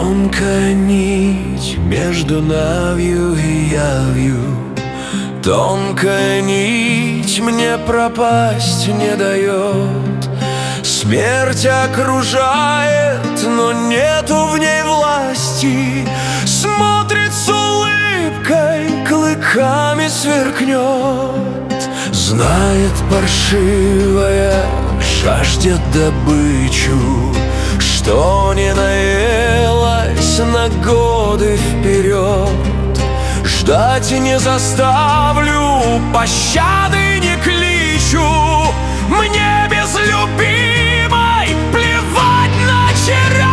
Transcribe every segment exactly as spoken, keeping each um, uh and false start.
Тонкая нить между навью и явью, тонкая нить мне пропасть не дает. Смерть окружает, но нету в ней власти. Смотрит с улыбкой, клыками сверкнет. Знает паршивая, жаждет добычу, что не наелась на годы вперед. Ждать не заставлю, пощады не кличу. Мне без любимой плевать на черед.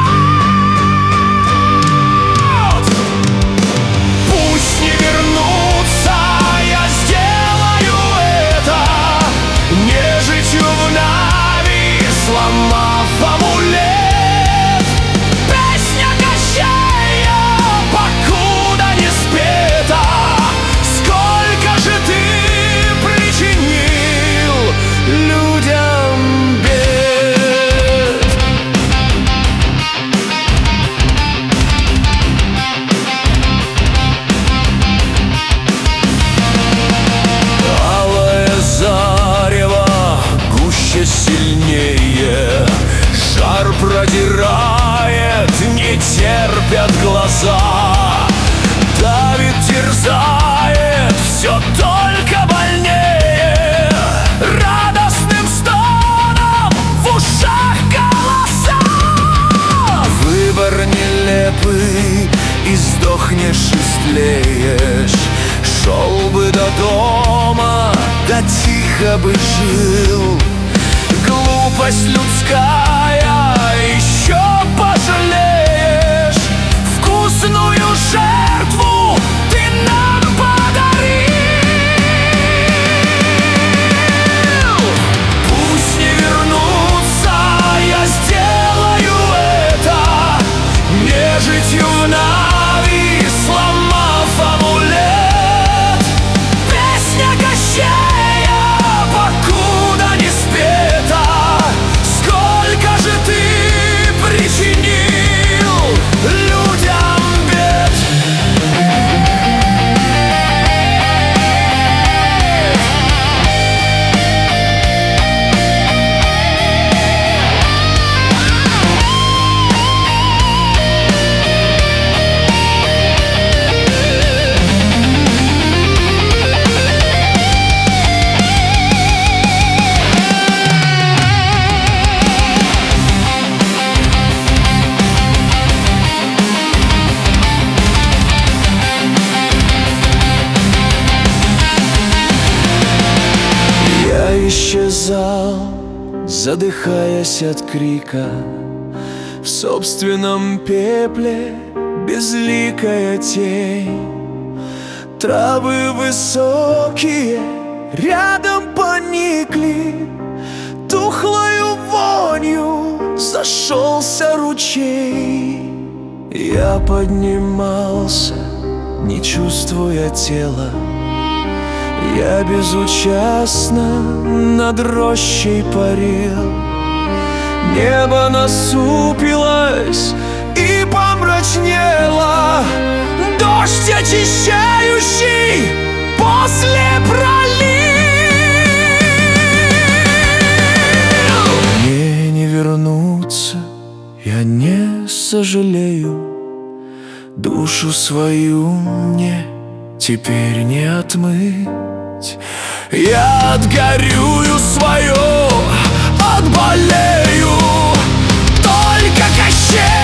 Пусть не вернутся, я сделаю это. Нежитью в Нави, сломав амулет. Песня Кощея, покуда не спета. Сколько же ты причинил людям бед. Алое зарево гуще, сильнее. Жар продирает, не терпят глаза. Давит, терзает, все только больнее. Радостным стоном в ушах голоса. Выбор нелепый, и сдохнешь, истлеешь. Шел бы до дома, да тихо бы жил. Глупость людская, еще пожалеешь. Вкусную жертву ты нам подарил. Пусть не вернутся, я сделаю это. Нежитью в Нави, сломав амулет. Песня Кощея, покуда не спета. Сколько же ты причинил людям бед. Исчезал, задыхаясь от крика, в собственном пепле безликая тень. Травы высокие рядом поникли, тухлою вонью зашелся ручей. Я поднимался, не чувствуя тела. Я безучастно над рощей парил. Небо насупилось и помрачнело. Дождь очищающий после пролил. Мне не вернуться, я не сожалею. Душу свою мне теперь не отмыть. Я отгорюю свое, отболею. Только Кощей